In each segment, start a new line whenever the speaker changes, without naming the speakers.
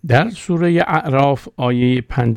در سوره اعراف آیه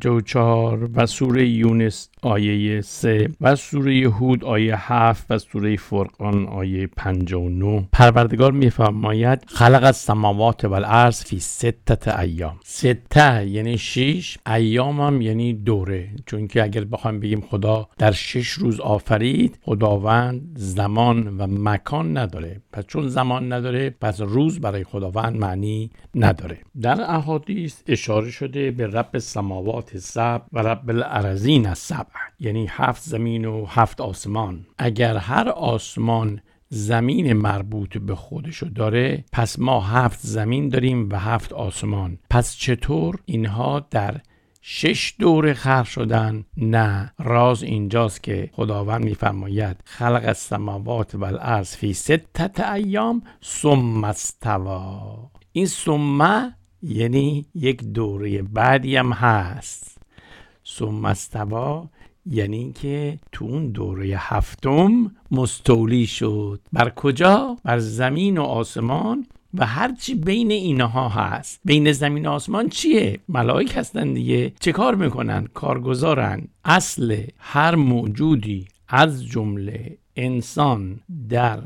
54 و سوره یونس آیه 3 و سوره هود آیه 7 و سوره فرقان آیه 59 پروردگار می‌فرماید خلق السماوات والارض فی 6 ایام. 6 یعنی 6، ایام هم یعنی دوره، چون که اگر بخوایم بگیم خدا در 6 روز آفرید، خداوند زمان و مکان نداره. پس چون زمان نداره، پس روز برای خداوند معنی نداره. در احادیث اشاره شده به رب السماوات السبع و رب الارضین السبع، یعنی 7 زمین و 7 آسمان. اگر هر آسمان زمین مربوط به خودشو داره، پس ما 7 زمین داریم و 7 آسمان. پس چطور اینها در 6 دوره خلق شدن؟ نه، راز اینجاست که خداوند میفرماید خلق السماوات والارض فی 6 ایام ثم استوی. این ثم یعنی یک دوره بعدی هم هست. ثم استوی یعنی که تو اون دوره هفتم مستولی شد. بر کجا؟ بر زمین و آسمان و هرچی بین اینها هست. بین زمین و آسمان چیه؟ ملائک هستن دیگه. چه کار میکنن؟ کارگزارن. اصل هر موجودی از جمله انسان در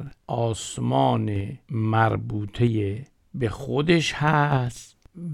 آسمان مربوطه به خودش هست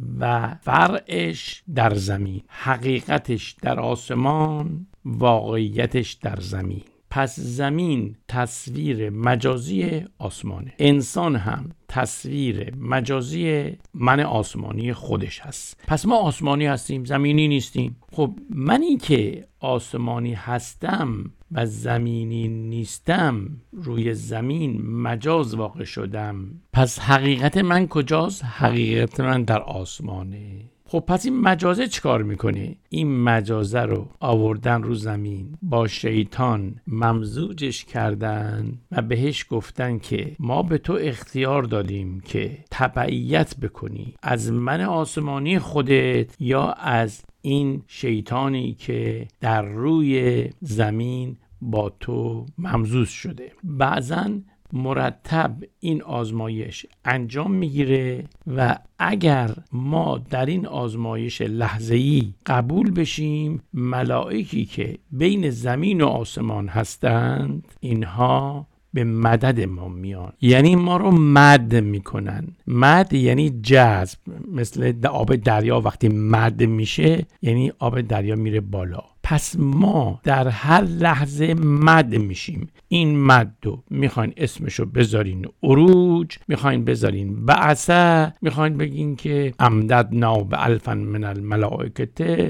و فرعش در زمین، حقیقتش در آسمان، واقعیتش در زمین. پس زمین تصویر مجازی آسمانه، انسان هم تصویر مجازی من آسمانی خودش هست. پس ما آسمانی هستیم، زمینی نیستیم. خب منی که آسمانی هستم و زمینی نیستم، روی زمین مجاز واقع شدم، پس حقیقت من کجاست؟ حقیقت من در آسمانه. خب پس این مجازه چیکار میکنه؟ این مجازه رو آوردن رو زمین، با شیطان ممزوجش کردن و بهش گفتن که ما به تو اختیار دادیم که تبعیت بکنی از من آسمانی خودت یا از این شیطانی که در روی زمین با تو ممزوج شده. بعضن مرتب این آزمایش انجام میگیره و اگر ما در این آزمایش لحظه‌ای قبول بشیم، ملائکی که بین زمین و آسمان هستند اینها به مدد ما میان، یعنی ما رو مد میکنن. مد یعنی جذب، مثل آب دریا وقتی مد میشه یعنی آب دریا میره بالا. پس ما در هر لحظه مد میشیم. این مد رو میخواین اسمشو بذارین عروج، میخواین بذارین بعثه، میخواین بگین که امددنا بألف من الملائکه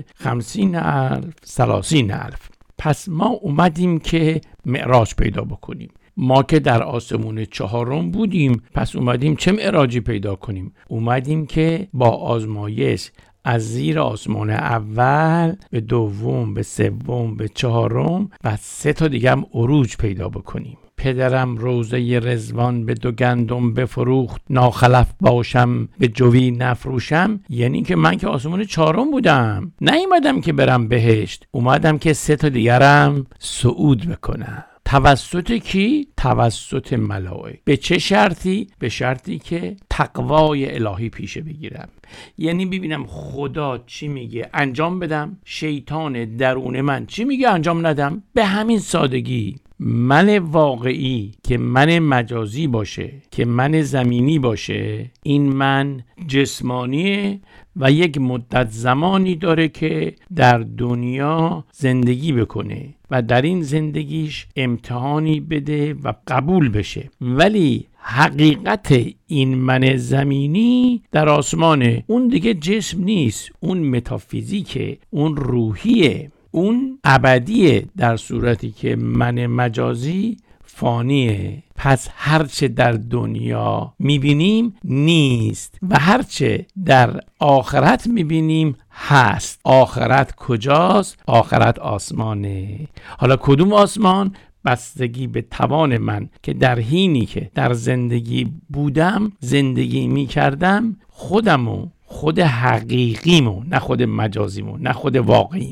50,000 30,000. پس ما اومدیم که معراج پیدا بکنیم. ما که در آسمون 4 بودیم، پس اومدیم چه معراجی پیدا کنیم؟ اومدیم که با آزمایش از زیر آسمان اول به 2 به 3 به 4 و 3 تا دیگه هم عروج پیدا بکنیم. پدرم روزه رضوان به 2 گندم بفروخت، ناخلف باشم به جوی نفروشم. یعنی که من که آسمون 4 بودم، نیومدم که برم بهشت، اومدم که 3 تا دیگرم صعود بکنم. توسط کی؟ توسط ملائک. به چه شرطی؟ به شرطی که تقوای الهی پیشه بگیرم، یعنی ببینم خدا چی میگه انجام بدم، شیطان درون من چی میگه انجام ندم. به همین سادگی من واقعی که من مجازی باشه، که من زمینی باشه، این من جسمانیه و یک مدت زمانی داره که در دنیا زندگی بکنه و در این زندگیش امتحانی بده و قبول بشه. ولی حقیقت این من زمینی در آسمانه، اون دیگه جسم نیست، اون متافیزیکه، اون روحیه، اون ابدیه، در صورتی که من مجازی فانیه. پس هرچه در دنیا میبینیم نیست و هرچه در آخرت میبینیم هست. آخرت کجاست؟ آخرت آسمانه. حالا کدوم آسمان؟ بستگی به توان من که در حینی که در زندگی بودم، زندگی میکردم، خودمو، خود حقیقیمو، نه خود مجازیمو، نه خود واقعیمو،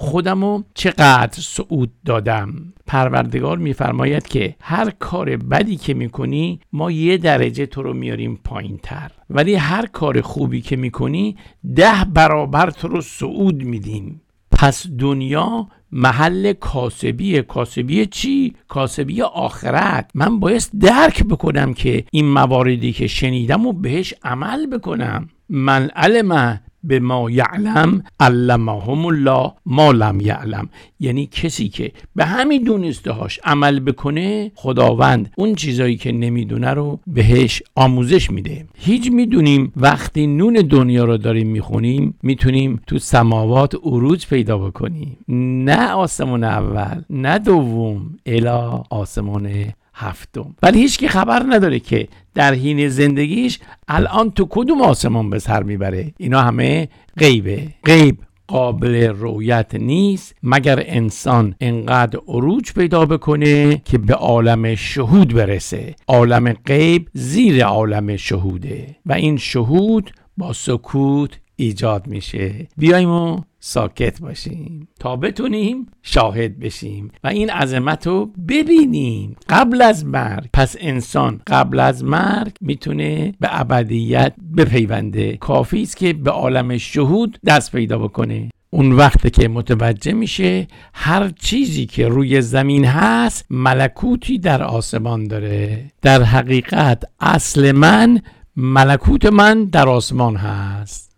خودمو چقدر صعود دادم. پروردگار میفرماید که هر کار بدی که میکنی ما 1 درجه تو رو میاریم پایین تر، ولی هر کار خوبی که میکنی 10 برابر تو رو صعود میدیم. پس دنیا محل کاسبی چی؟ کاسبی آخرت. من باید درک بکنم که این مواردی که شنیدم و بهش عمل بکنم. من علم به ما یعلم علمهم الله ما لم یعلم. یعنی کسی که به همین دونستهاش عمل بکنه، خداوند اون چیزایی که نمیدونه رو بهش آموزش میده. هیچ میدونیم وقتی نون دنیا رو داریم میخونیم میتونیم تو سماوات عروج پیدا بکنیم، نه آسمون اول نه دوم، الا آسمون هفتم. ولی هیچ کی خبر نداره که در حین زندگیش الان تو کدوم آسمان به سر میبره. اینا همه غیبه. غیب قابل رؤیت نیست مگر انسان انقدر عروج پیدا بکنه که به عالم شهود برسه. عالم غیب زیر عالم شهوده و این شهود با سکوت ایجاد میشه. بیایم و ساکت باشیم تا بتونیم شاهد بشیم و این عظمت رو ببینیم قبل از مرگ. پس انسان قبل از مرگ میتونه به ابدیت بپیونده. کافی است که به عالم شهود دست پیدا بکنه. اون وقت که متوجه میشه هر چیزی که روی زمین هست ملکوتی در آسمان داره. در حقیقت اصل من، ملکوت من در آسمان هست.